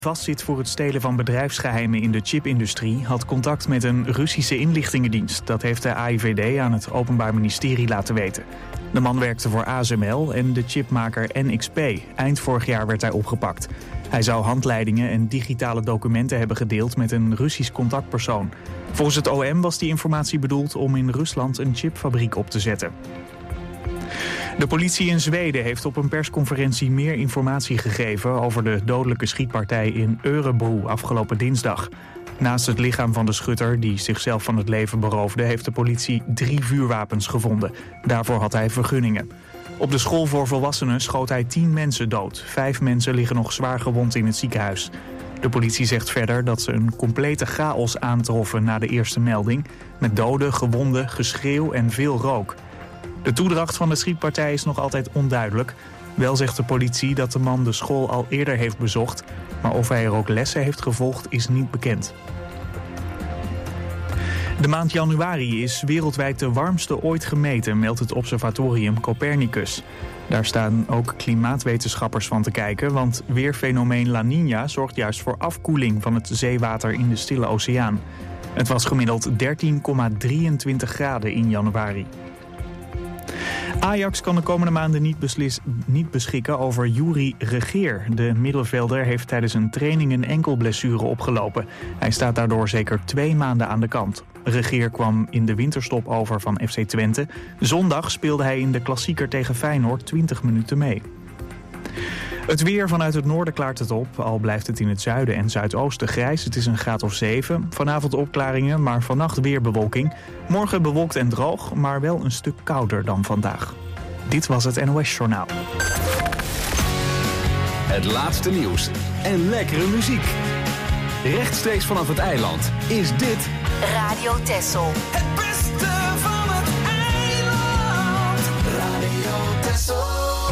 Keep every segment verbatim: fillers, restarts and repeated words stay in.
vastzit voor het stelen van bedrijfsgeheimen in de chipindustrie, had contact met een Russische inlichtingendienst. Dat heeft de A I V D aan het Openbaar Ministerie laten weten. De man werkte voor A S M L en de chipmaker N X P. Eind vorig jaar werd hij opgepakt. Hij zou handleidingen en digitale documenten hebben gedeeld met een Russisch contactpersoon. Volgens het O M was die informatie bedoeld om in Rusland een chipfabriek op te zetten. De politie in Zweden heeft op een persconferentie meer informatie gegeven over de dodelijke schietpartij in Örebro afgelopen dinsdag. Naast het lichaam van de schutter die zichzelf van het leven beroofde, heeft de politie drie vuurwapens gevonden. Daarvoor had hij vergunningen. Op de school voor volwassenen schoot hij tien mensen dood. Vijf mensen liggen nog zwaar gewond in het ziekenhuis. De politie zegt verder dat ze een complete chaos aantroffen na de eerste melding, met doden, gewonden, geschreeuw en veel rook. De toedracht van de schietpartij is nog altijd onduidelijk. Wel zegt de politie dat de man de school al eerder heeft bezocht, maar of hij er ook lessen heeft gevolgd is niet bekend. De maand januari is wereldwijd de warmste ooit gemeten, meldt het observatorium Copernicus. Daar staan ook klimaatwetenschappers van te kijken, want weerfenomeen La Niña zorgt juist voor afkoeling van het zeewater in de Stille Oceaan. Het was gemiddeld dertien komma drieëntwintig graden in januari. Ajax kan de komende maanden niet, beslis, niet beschikken over Youri Regeer. De middenvelder heeft tijdens een training een enkelblessure opgelopen. Hij staat daardoor zeker twee maanden aan de kant. Regeer kwam in de winterstop over van F C Twente. Zondag speelde hij in de klassieker tegen Feyenoord twintig minuten mee. Het weer vanuit het noorden klaart het op, al blijft het in het zuiden en zuidoosten grijs. Het is een graad of zeven. Vanavond opklaringen, maar vannacht weer bewolking. Morgen bewolkt en droog, maar wel een stuk kouder dan vandaag. Dit was het N O S-journaal. Het laatste nieuws en lekkere muziek. Rechtstreeks vanaf het eiland is dit Radio Texel. Het beste van het eiland. Radio Texel.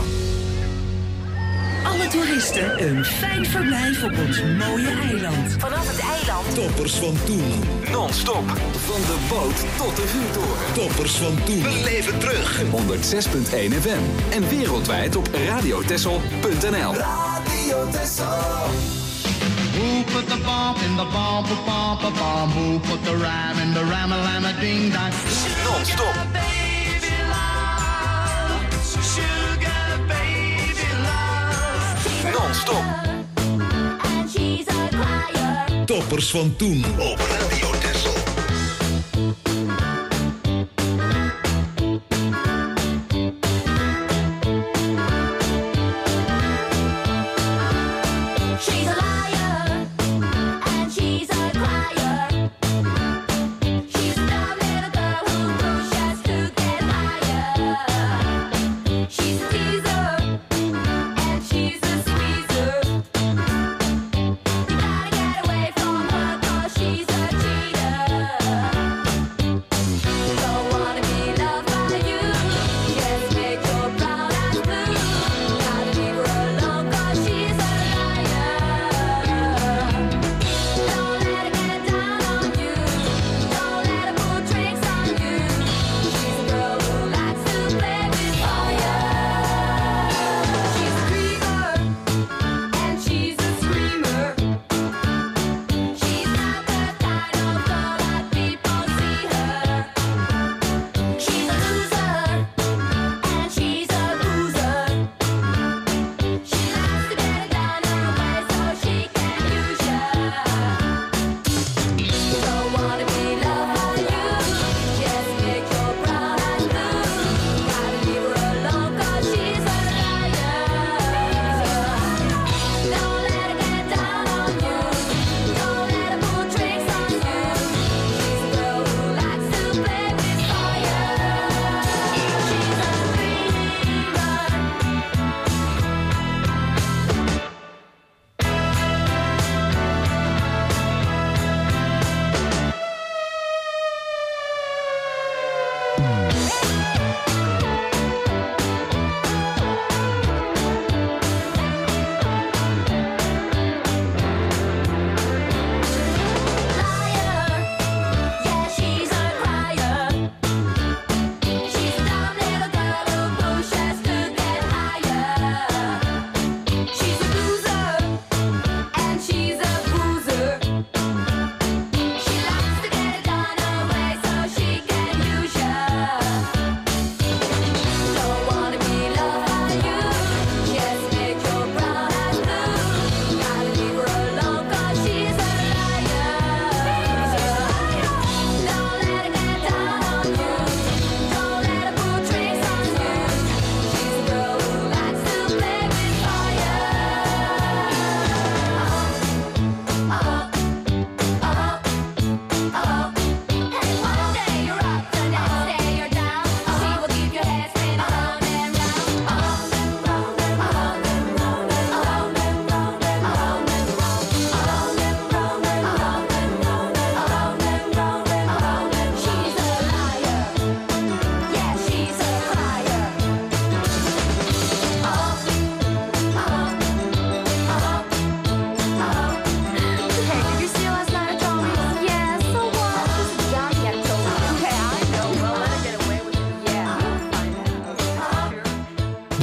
Alle toeristen een fijn verblijf op ons mooie eiland. Vanaf het eiland. Toppers van toen. non-stop van de boot tot de vuurtoren. Toppers van toen. We leven terug. honderdzes komma één F M en wereldwijd op radiotessel punt n l. Radio Texel. Who put the bomb in the bomb, the bomb, the bomb? Who put the ram in the ram, a lam, a ding dong? Non-stop. Baby love. Sugar baby love. Non-stop. And she's a crier. Toppers van toen. Op Radio Texel. She's a liar. And she's a crier. She's a dumb little girl who pushes to get higher. She's a teaser. And she's a squeezer. You gotta get away from her 'cause she's a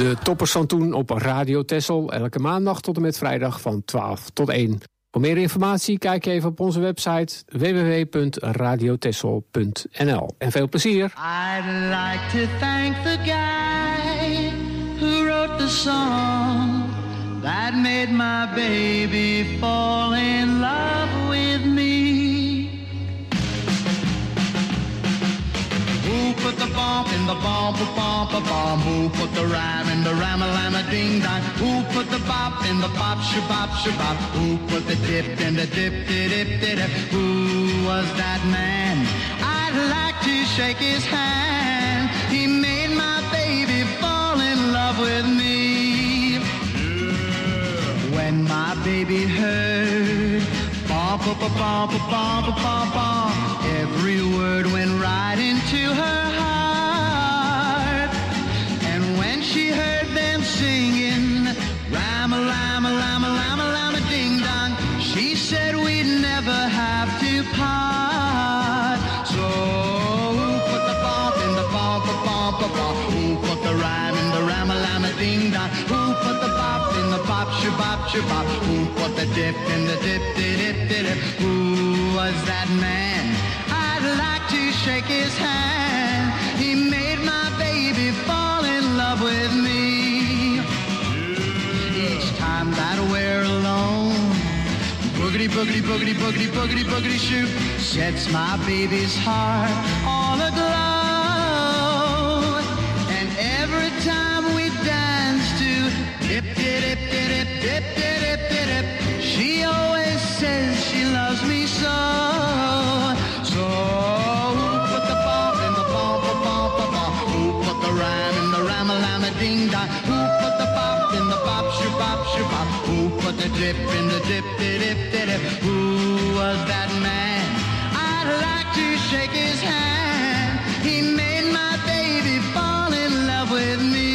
De toppers van toen op Radio Texel. Elke maandag tot en met vrijdag van twaalf tot één. Voor meer informatie kijk even op onze website w w w punt radio texel punt n l. En veel plezier. I'd like to thank the guy who wrote the song that made my baby fall in love with me. Who put the bump in the bump, bump, bump? Who put the rhyme in the rhyme-a-lama ding-dong? Who put the bop in the bop, shabop, shabop? Who put the dip in the dip-dip-dip-dip? Who was that man? I'd like to shake his hand. He made my baby fall in love with me. When my baby heard bump, bump, bump, bump, bump, bump, every word went right into her heart. And when she heard them singing Ram-a-lam-a-lam-a-lam-a-lam-a-ding-dong, she said we'd never have to part. So who put the bump in the bump, bump, bump? Who put the rhyme in the Ram-a-lam-a-ding-dong? Who put the bop in the bop, shabop, shabop? Who put the dip in the dip-dip-dip-dip? Who was that man? I'd like to shake his hand. He made my baby fall in love with me. Each time that we're alone, boogity, boogity, boogity, boogity, boogity, boogity, shoot, sets my baby's heart all aglow. And every time we dance to dip, dip, dip, dip, dip, dip, dip, dip, she always says she loves me so. So who put the bump in the bump, bump, bump, bump? Who put the rhyme in the ram-a-lam-a-ding-dong? Who put the bop in the bop, shabop, shabop? Who put the dip in the dip-dip-dip-dip? Who was that man? I'd like to shake his hand. He made my baby fall in love with me.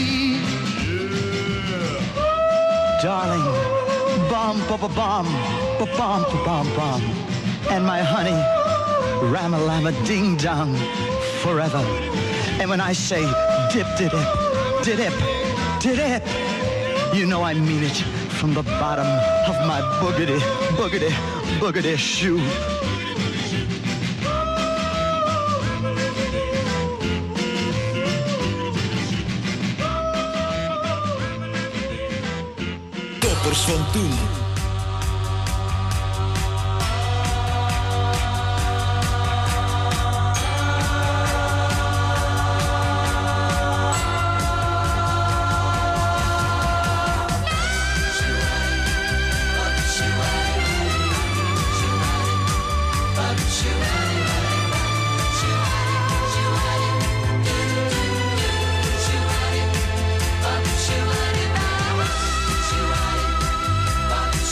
Darling, bum, bum, bum, bum, bum, bum, bum, and my honey, ram-a-lam-a-ding-dong, forever. And when I say dip, dip, dip, dip, dip, you know I mean it from the bottom of my boogity, boogity, boogity shoe. Toppers van toen. Bye.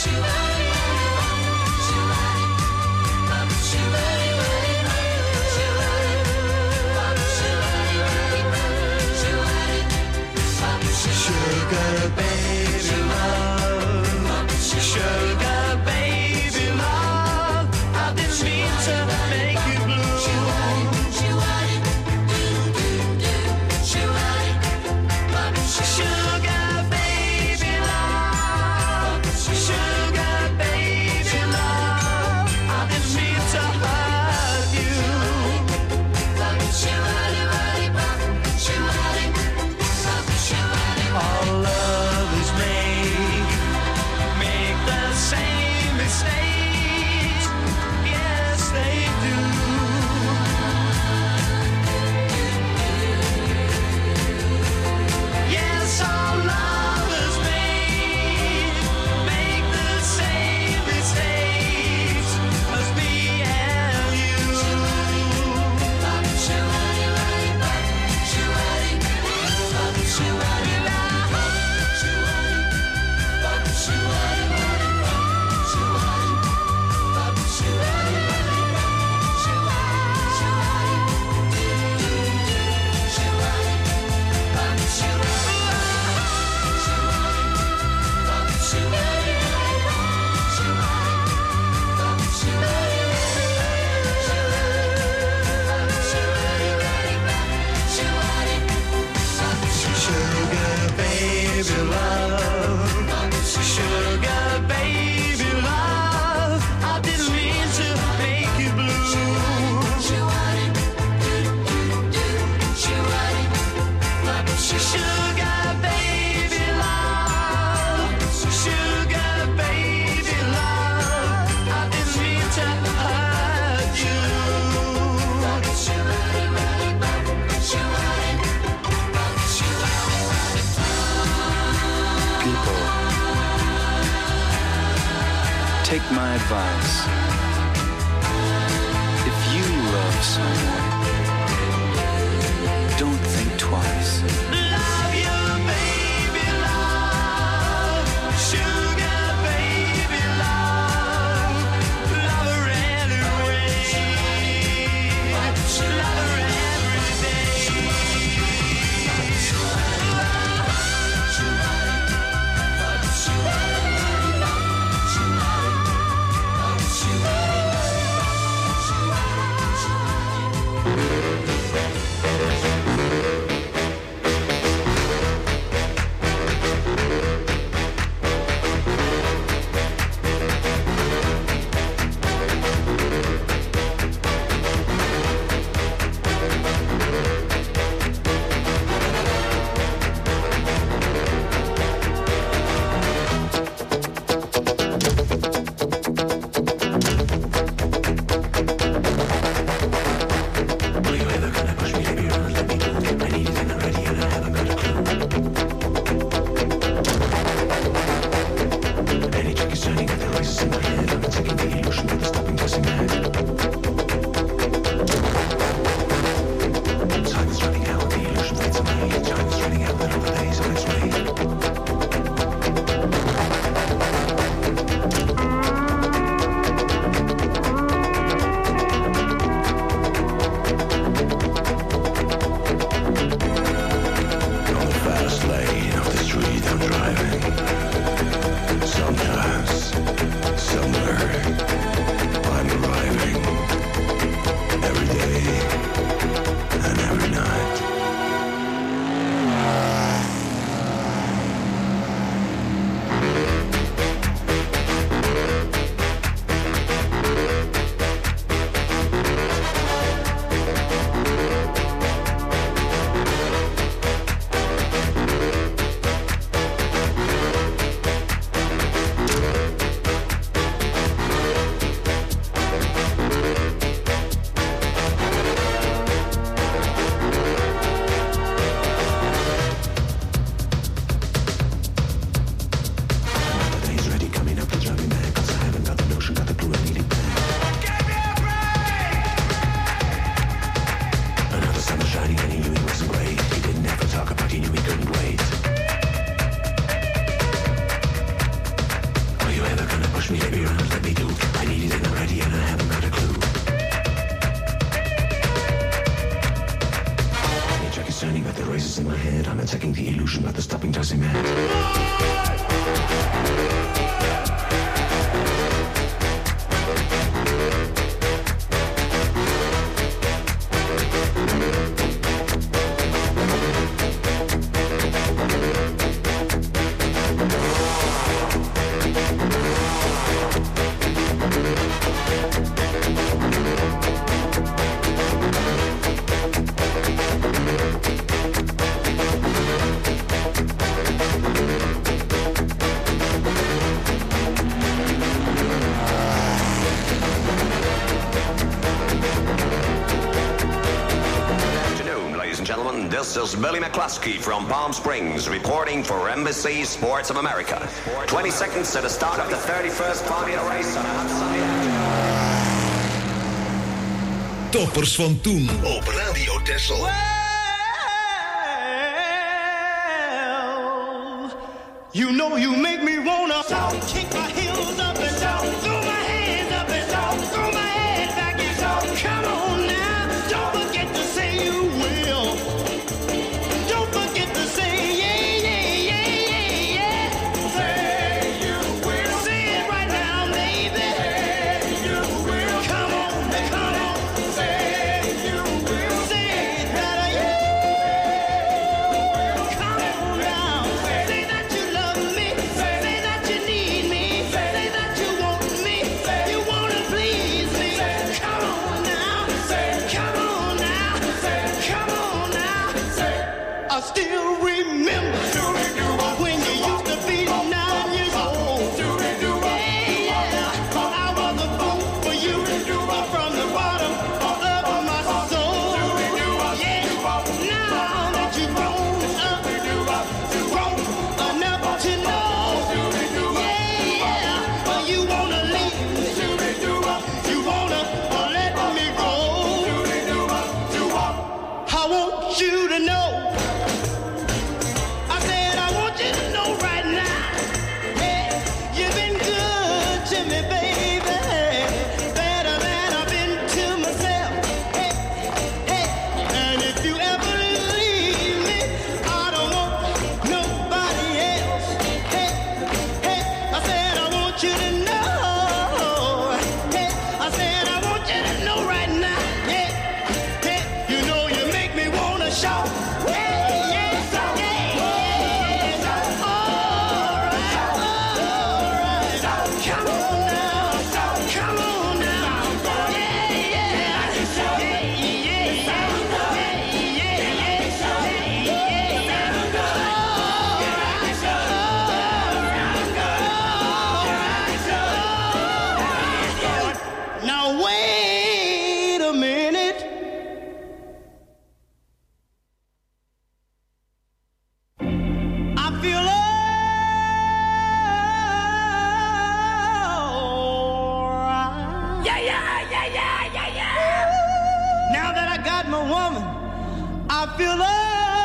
Take my advice. If you love someone, don't think twice. Love you, baby, love. Sugar, baby, love. Love her anyway. Love her every day. This is Billy McCluskey from Palm Springs reporting for Embassy Sports of America. twenty seconds to the start of the thirty-first Formula race on a hot Sunday afternoon. Toppers van toen op Radio Texel. Well, you know you make me wanna shout, kick my heels up and shout, throw my hands up and shout, throw my head back and shout. Come on now, don't forget to say you will. Don't forget to say yeah, yeah, yeah, yeah, yeah. Say you will. Say it right now, baby. Say you will. Come on, come on. Say you will. Say it better, yeah. Come on now. Say that you love me. Say that you need me. Say that you want me. woman, I feel alright.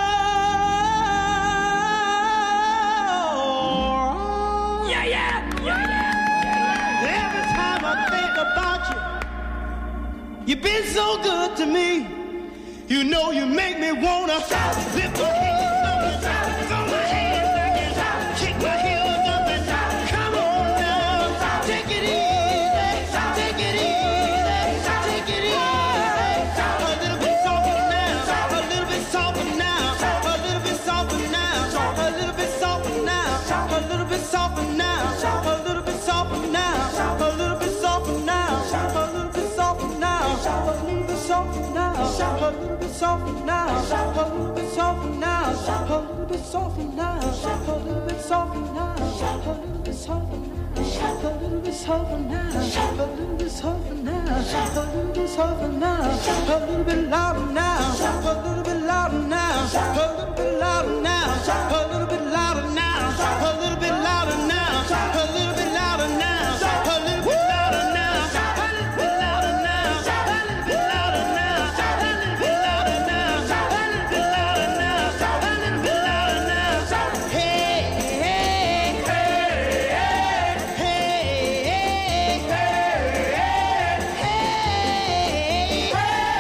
Yeah, yeah, yeah, yeah. Every time I think about you, you've been so good to me. You know you make me wanna lift my hands up and throw my hands back and kick my heels up and come on now, take it easy, take it easy, take it easy. A little bit softer now, a little bit softer now, a little bit softer now, a little bit softer now, a little bit softer now, a little bit softer now, a little bit softer now, a little bit softer now, a little bit softer now, a little bit softer now, a little bit softer now, a little bit softer now, a little bit softer now, a little bit softer now, a little bit softer now, a little bit softer now, a little bit softer now, a little bit louder now, a little bit louder now, a little bit louder now, a little bit louder now, a little bit louder now, a little bit louder now, a little bit louder now, a little bit louder now, a little bit louder now, a little bit louder now, a little bit louder now, a little bit louder now. Hey, hey, hey, hey, hey,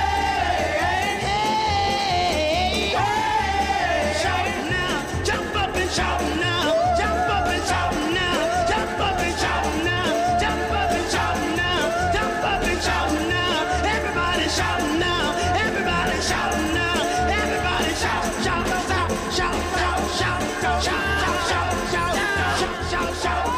hey, hey. Shout now, jump up and shout now, jump up and shout now, jump up and shout now, jump up and shout now, jump up and shout now. Everybody shout now, everybody shout now, everybody shout, shout, shout, shout, shout, shout, shout, shout, shout, shout, shout, shout, shout, shout.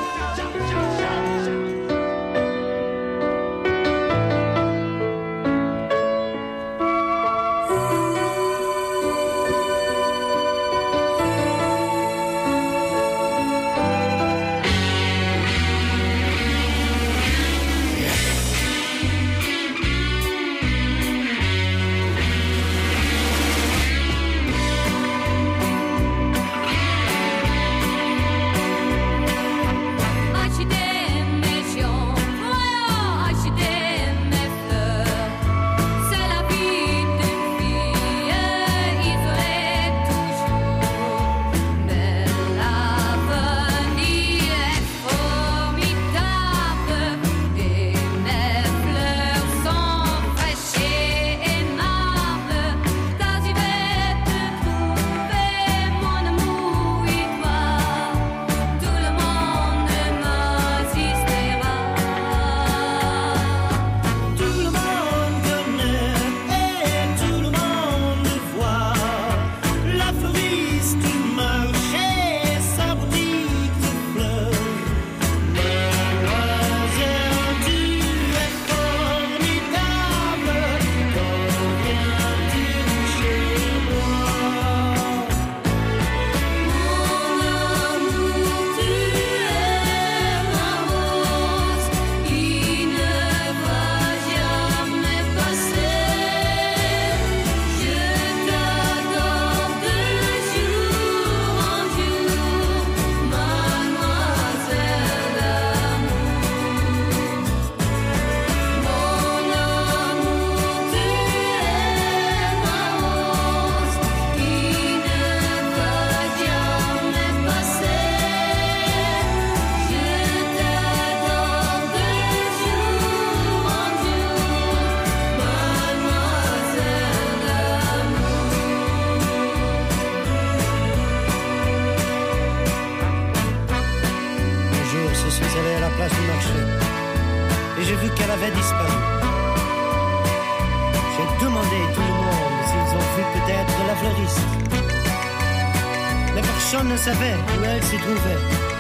Personne ne savait où elle s'y trouvait.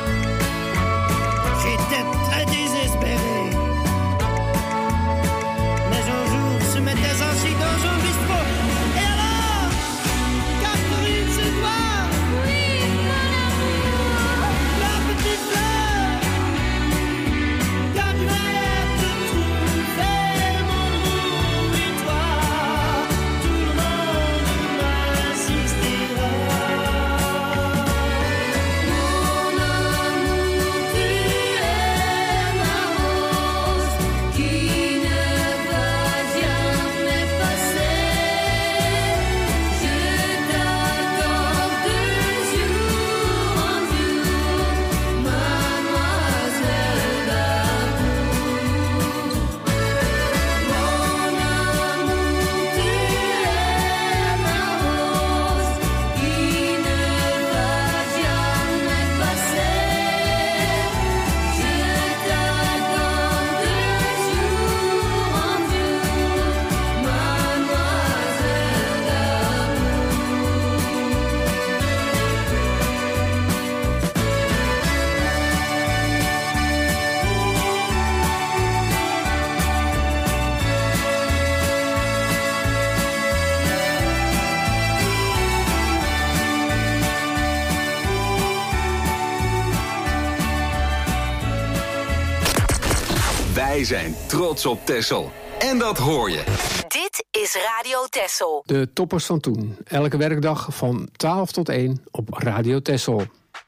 J'étais très désespéré. Mais un jour, se mettait assis dans un bistrot. Et alors, Catherine, c'est toi? Oui, mon amour. La petite fleur, quand je vais te trouver, mon amour, et toi, tout le monde m'assistera. Mon amour. Wij zijn trots op Texel. En dat hoor je. Dit is Radio Texel. De toppers van toen. Elke werkdag van twaalf tot één op Radio Texel.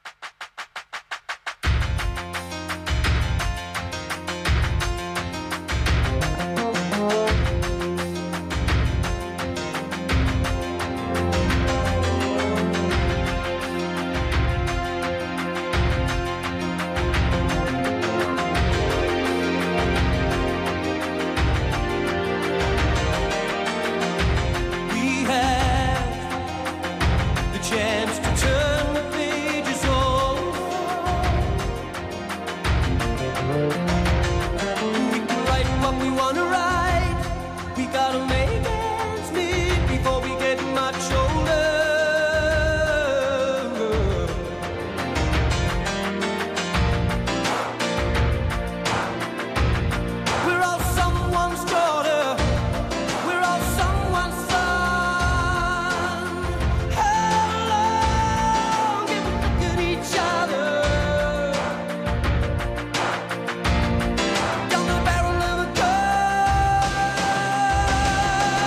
We have the chance to turn the pages over. We can write what we want to write. We gotta make ends meet before we get much older. We're all someone's daughter. We're all someone's son. How long can we look at each other? Down the barrel of a gun.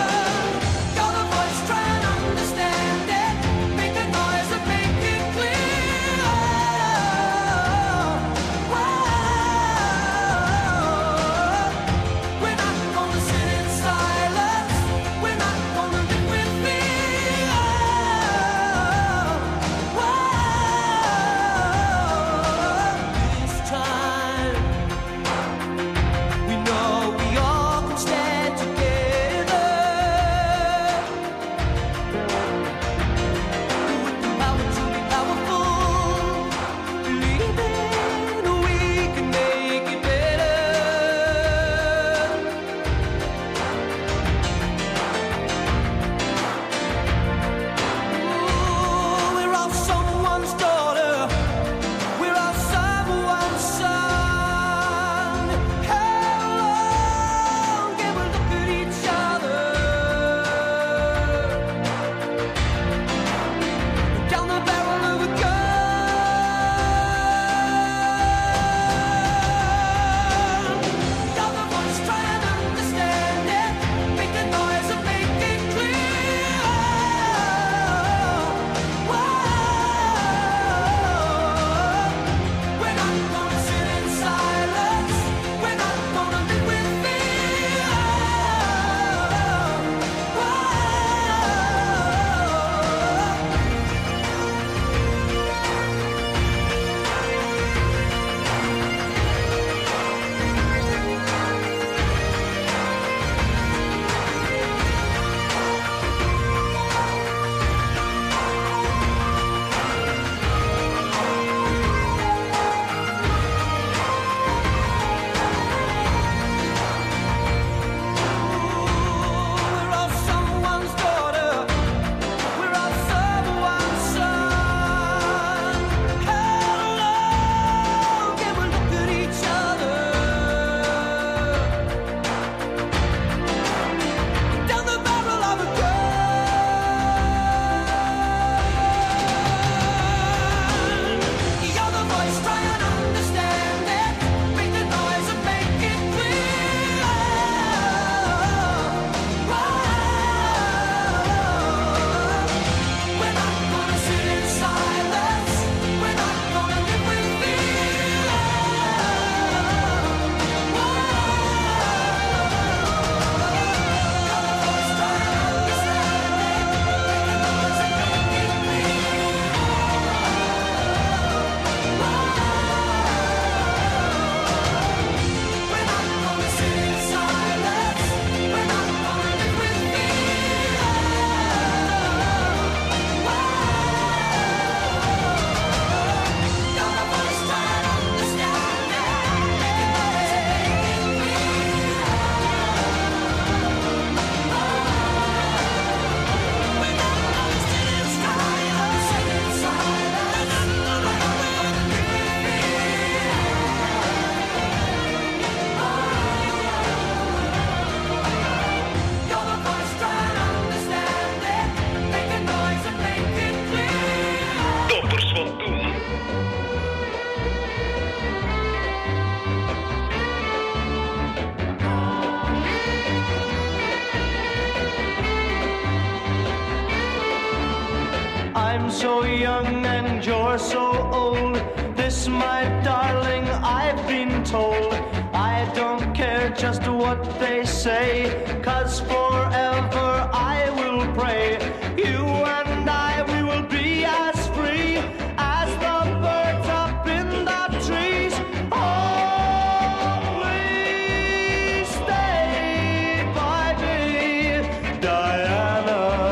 so young and you're so old. This, my darling, I've been told. I don't care just what they say, 'cause forever I will pray. You and I, we will be as free as the birds up in the trees. Oh, please stay by me, Diana.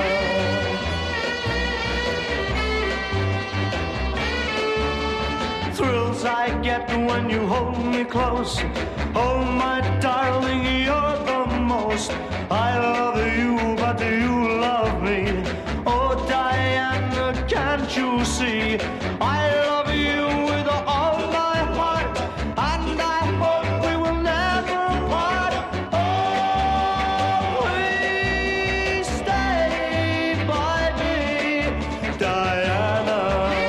Thrills I get when you hold me close. Oh, my darling, you're the most. I love you, but do you love me? Oh, Diana, can't you see? I love you with all my heart, and I hope we will never part. Oh, please stay by me, Diana.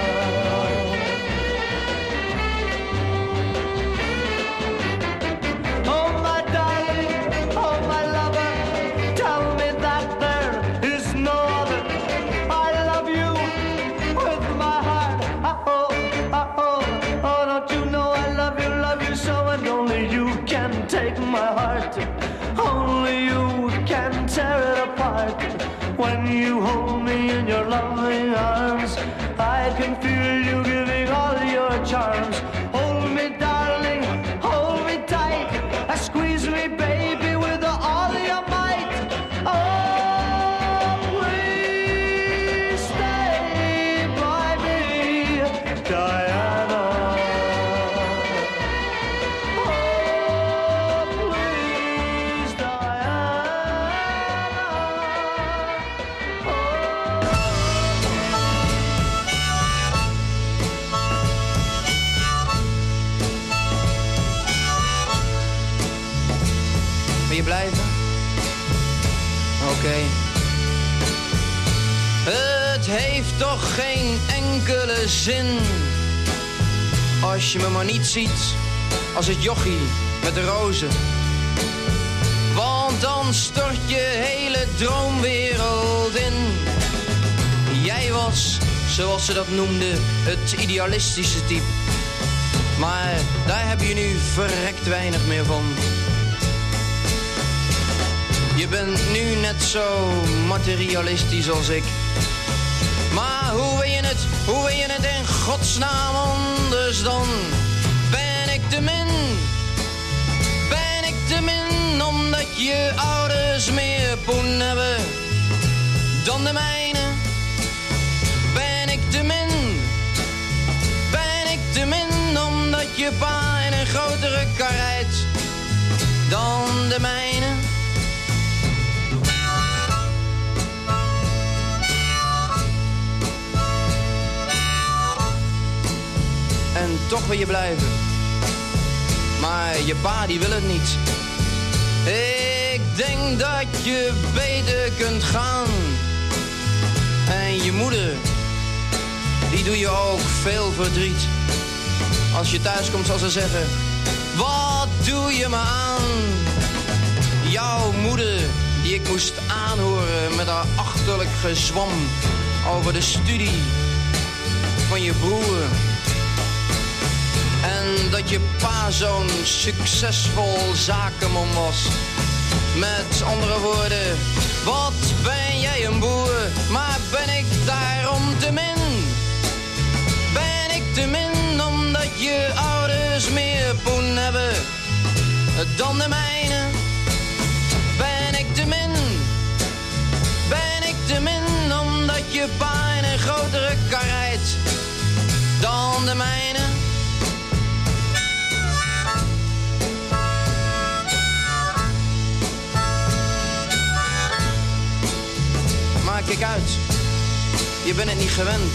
Oh, my darling, oh, my lover, tell me that there is no other. I love you with my heart. Oh, oh, oh, oh, don't you know I love you, love you so, and only you can take my heart. Only you can tear it apart. When you hold me in your loving arms, I can feel you giving all your charms. Hold me, darling, hold me tight. Squeeze me, baby, with all your might. Oh, please stay by me, Diana. Oh, please, Diana. Wil je blijven? Oké. Okay. Het heeft toch geen enkele zin als je me maar niet ziet als het jochie met de rozen. Want dan stort je hele droomwereld in. Jij was, zoals ze dat noemden, het idealistische type. Maar daar heb je nu verrekt weinig meer van. Je bent nu net zo materialistisch als ik. Maar hoe wil je het, hoe wil je het in godsnaam anders dan? Ben ik te min? Ben ik te min omdat je ouders meer poen hebben dan de mijne? Ben ik te min? Ben ik te min omdat je pa in een grotere kar rijdt dan de mijne? En toch wil je blijven. Maar je pa die wil het niet. Ik denk dat je beter kunt gaan. En je moeder, die doe je ook veel verdriet. Als je thuis komt zal ze zeggen: wat doe je me aan? Jouw moeder, die ik moest aanhoren met haar achterlijk gezwam over de studie van je broer. En dat je pa zo'n succesvol zakenman was. Met andere woorden, wat ben jij een boer, maar ben ik daarom te min? Ben ik te min omdat je ouders meer poen hebben dan de mijne? Ben ik te min? Ben ik te min omdat je pa in een grotere kar rijdt dan de mijne? Maar kijk uit, je bent het niet gewend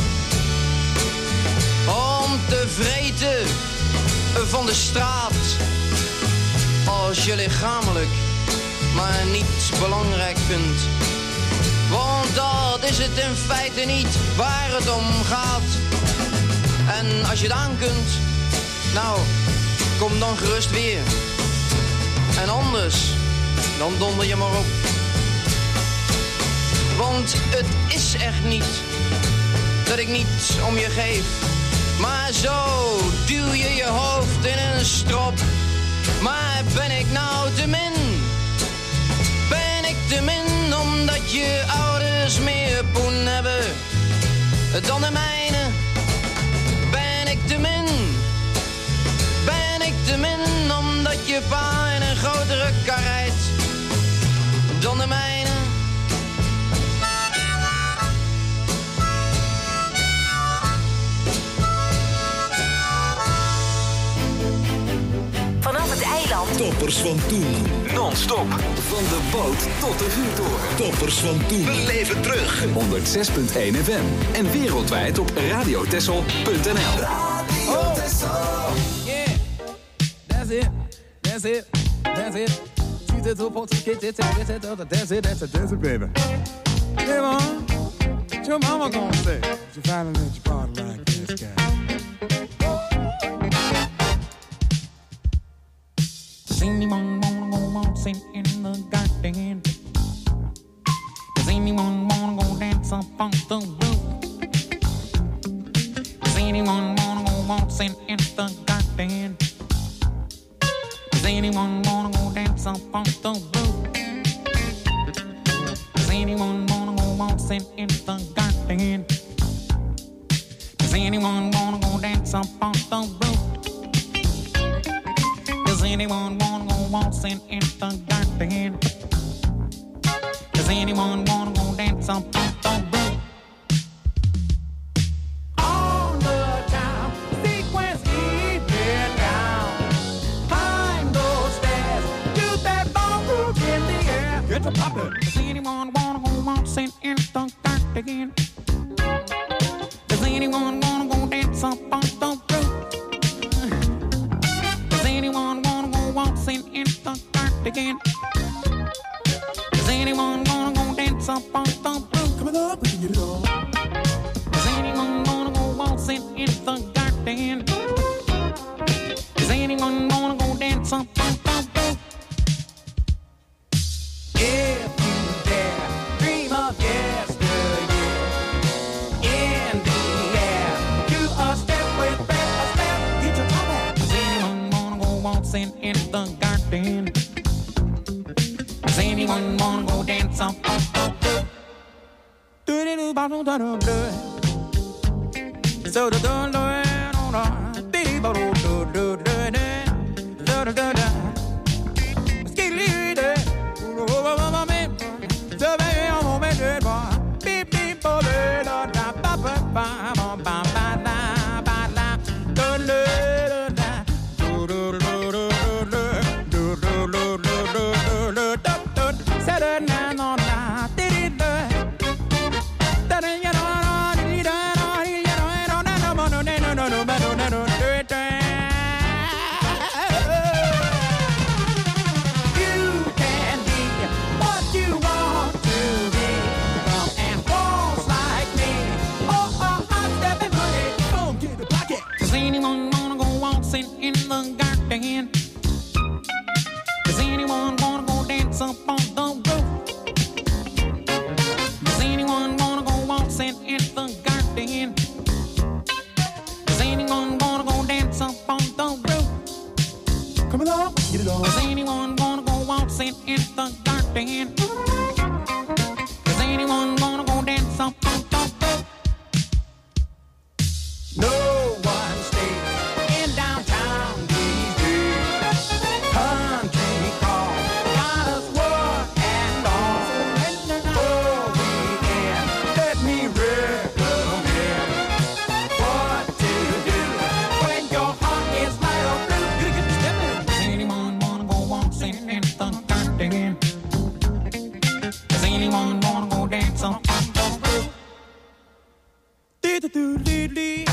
om te vreten van de straat als je lichamelijk maar niet belangrijk vindt. Want dat is het in feite niet waar het om gaat. En als je het aan kunt, nou, kom dan gerust weer. En anders, dan donder je maar op. Want het is echt niet dat ik niet om je geef. Maar zo duw je je hoofd in een strop. Maar ben ik nou te min? Ben ik te min omdat je ouders meer poen hebben dan de mijne? Ben ik te min? Ben ik te min omdat je pa in een grotere kar rijdt dan de mijne? Vanaf het eiland. Toppers van toen. Non-stop. Van de boot tot de vuurtoren. Toppers van toen. Beleef het terug. honderd zes komma één F M. En wereldwijd op radiotessel punt n l. Oh. Yeah. That's it. That's it. That's it. That's it, that's it, that's it, baby. Hey, Mom. What your mama gonna say? She finally let you party like this guy. Does anyone wanna go waltzing in the garden? Does anyone wanna go dance up on the roof? Does anyone wanna go waltzing in the garden? Does anyone wanna go dance up on the roof? Does anyone wanna go waltzing in the garden? Does anyone wanna go dance up on the roof? Does anyone wanna go waltzing in the garden? Does anyone wanna go dance up on the roof? On the time, sequence is down. Climb those stairs, do that ballroom in the air. Get the poppin'. Does anyone wanna go waltzing in the garden? Does anyone wanna go dance up on the roof? Does anyone wanna go waltzing in the garden? Does anyone wanna go dance up on the roof? Coming up, we can get it on. Does anyone wanna go waltzing in the garden? Does anyone wanna go dance up on the roof? If you dare, dream of yesteryear. In the air, do a step with Fred Astaire. Get your top hat. Does anyone wanna go waltzing in the garden? Does anyone wanna go dance up on the roof? Do-do-do, ba-do-da-do-do. So-do-do-do-do-do. Be-ba-do-do-do-do-do. Do-do-do-do. Skidly-dee. In the garden. Does anyone wanna go dance up on the roof? Does anyone wanna go waltzing in the garden? Does anyone wanna go dance up on the roof? Coming on, get it on. Does anyone wanna go waltzing in the garden? Does anyone wanna go dance up on the roof? No one stays in downtown these days. Country call, got us work and all. Oh, weekend, let me recommend what to do when your heart is light or blue. Gotta get the step in. Does anyone wanna go waltzing in the garden? Does anyone wanna go dance on the roof? Do-do-do-do-do.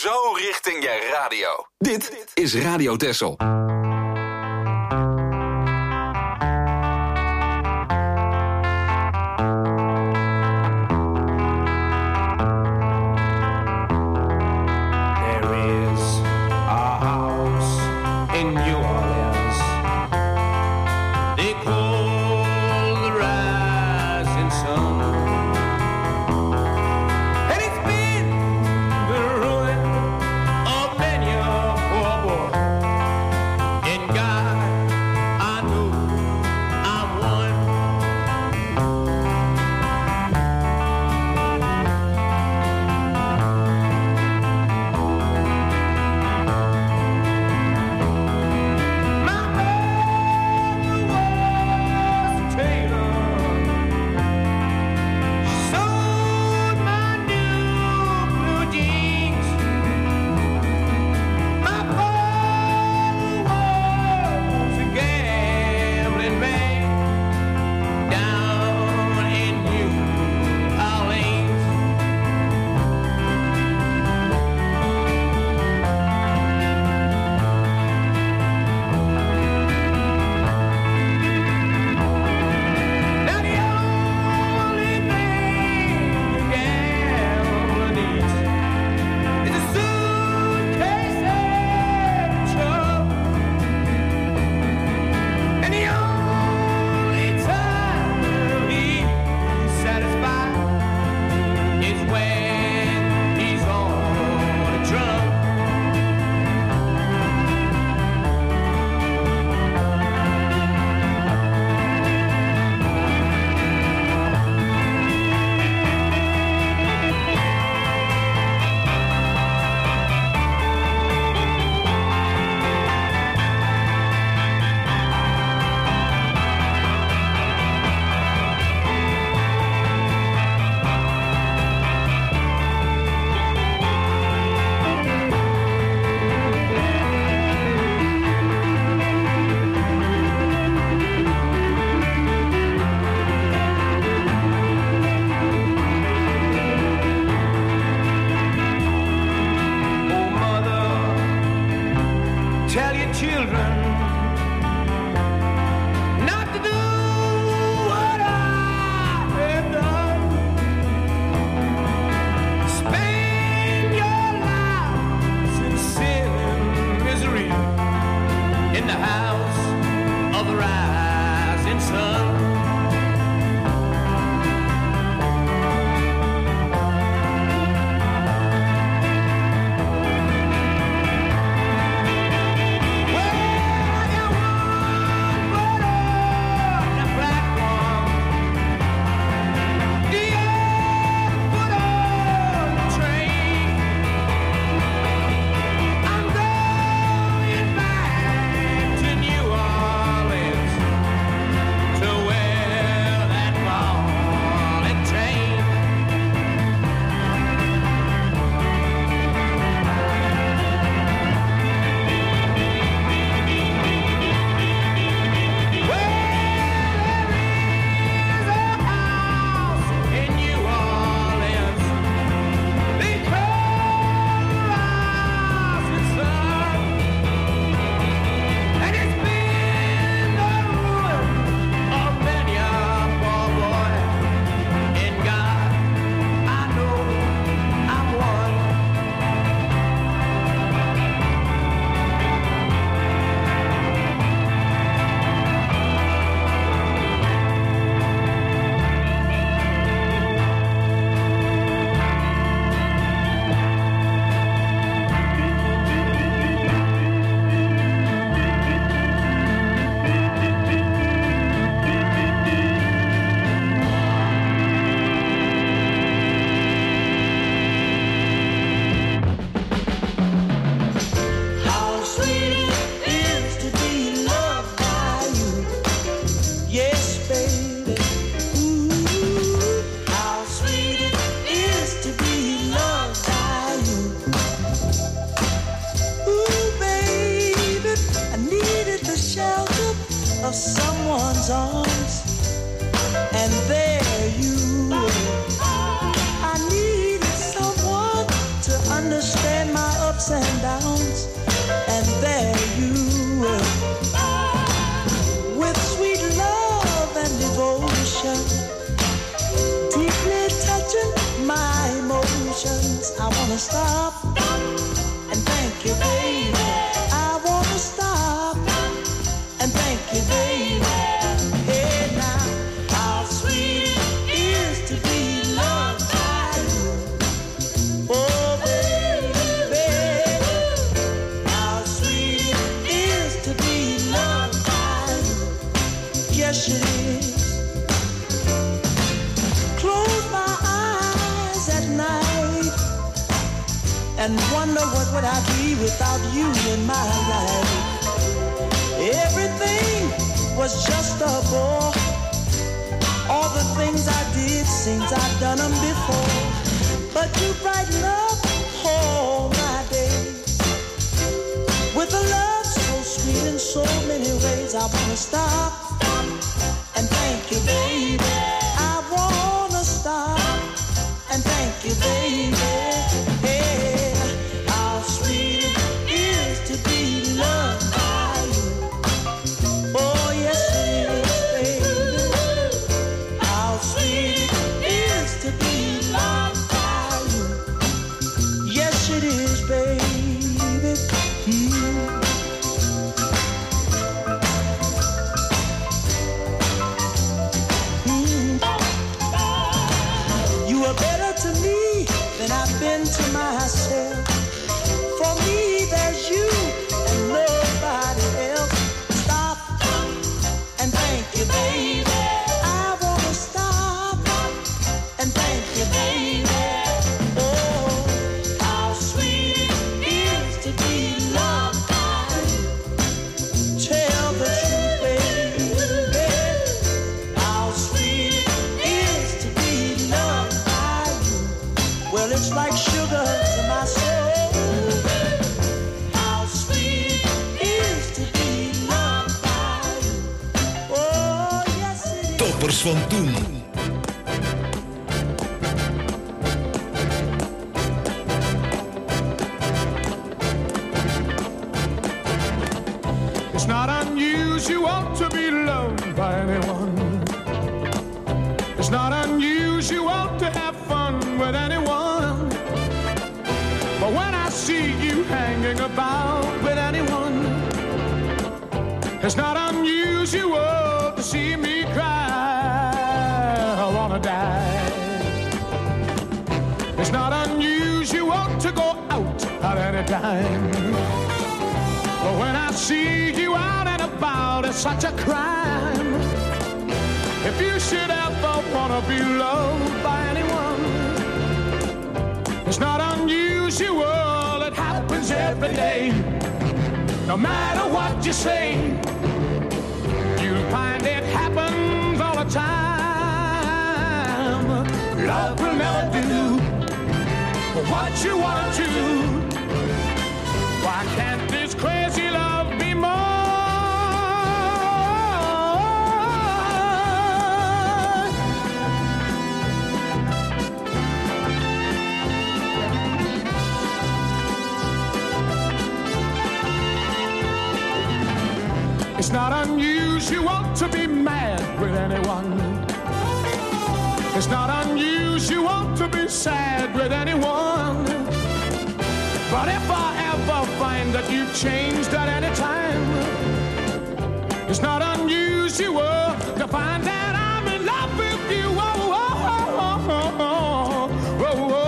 Zo richting je radio. Dit is Radio Texel. someone's arms, and there you were. I needed someone to understand my know what would I be without you in my life. Everything was just a bore. All the things I did seems I've done them before. But you brighten up all my days with a love so sweet in so many ways. I wanna stop and thank you, baby. I wanna stop and thank you, baby. Hey, how sweet it is to be loved by you. Oh, yes it is, baby. How sweet it is to be loved by you. Yes it is, baby. Mm. Mm. You are better to me than I've been to myself. For me, there's you and nobody else. Stop and thank you, baby. I wanna stop and thank you, baby. Oh, how sweet it is to be loved by you. Tell the truth, baby. How sweet it is to be loved by you. Well, it's like sugar to my soul. How sweet it is to be loved by you. Oh, yes it is. Toppers van toen. It's not unusual to be loved by anyone. It's not unusual to have fun with anyone. But when I see you hanging about with anyone, it's not unusual to see me cry. I wanna die. It's not unusual to go out at any time. But when I see you out and about, it's such a crime. If you should ever wanna be loved by anyone, it's not unusual, it happens every day. No matter what you say, you'll find it happens all the time. Love will never do what you wanna do. Why can't this crazy love be more? It's not unusual to be mad with anyone. It's not unusual to be sad with anyone. But if I ever find that you've changed at any time, it's not unusual to find that I'm in love with you. Oh, oh, oh, oh, oh, oh, oh, oh, oh,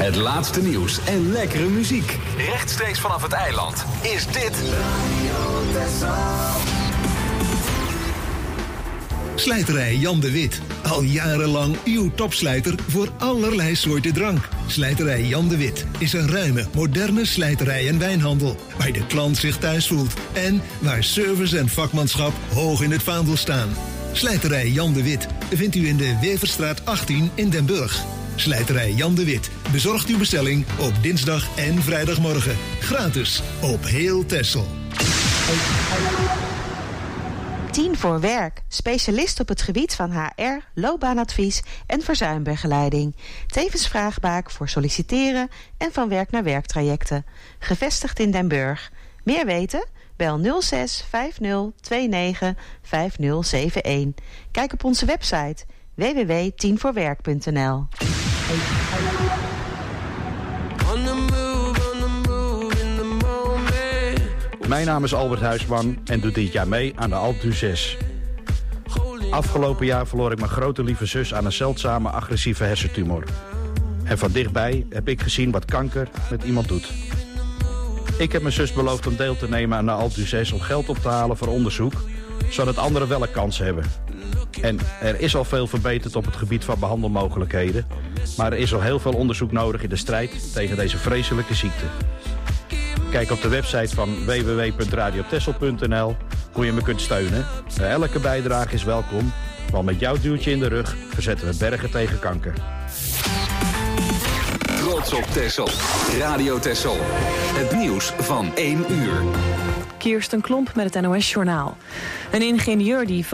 Het laatste nieuws en lekkere muziek. Rechtstreeks vanaf het eiland is dit... Slijterij Jan de Wit. Al jarenlang uw topslijter voor allerlei soorten drank. Slijterij Jan de Wit is een ruime, moderne slijterij en wijnhandel. Waar de klant zich thuis voelt. En waar service en vakmanschap hoog in het vaandel staan. Slijterij Jan de Wit vindt u in de Weverstraat achttien in Den Burg. Slijterij Jan de Wit bezorgt uw bestelling op dinsdag en vrijdagmorgen. Gratis op heel Texel. tien voor werk. Specialist op het gebied van H R, loopbaanadvies en verzuimbegeleiding. Tevens vraagbaak voor solliciteren en van werk naar werktrajecten. Gevestigd in Den Burg. Meer weten? Bel nul zes vijf nul twee negen vijf nul zeven een. Kijk op onze website w w w punt tien voor werk punt n l. Mijn naam is Albert Huisman en doe dit jaar mee aan de Alpe zes. Afgelopen jaar verloor ik mijn grote lieve zus aan een zeldzame agressieve hersentumor. En van dichtbij heb ik gezien wat kanker met iemand doet. Ik heb mijn zus beloofd om deel te nemen aan de Alpe zes om geld op te halen voor onderzoek, zodat anderen wel een kans hebben. En er is al veel verbeterd op het gebied van behandelmogelijkheden, maar er is al heel veel onderzoek nodig in de strijd tegen deze vreselijke ziekte. Kijk op de website van w w w punt radio texel punt n l hoe je me kunt steunen. Elke bijdrage is welkom, want met jouw duwtje in de rug verzetten we bergen tegen kanker. Trots op Texel. Radio Texel. Het nieuws van één uur. Kirsten Klomp met het N O S Journaal. Een ingenieur die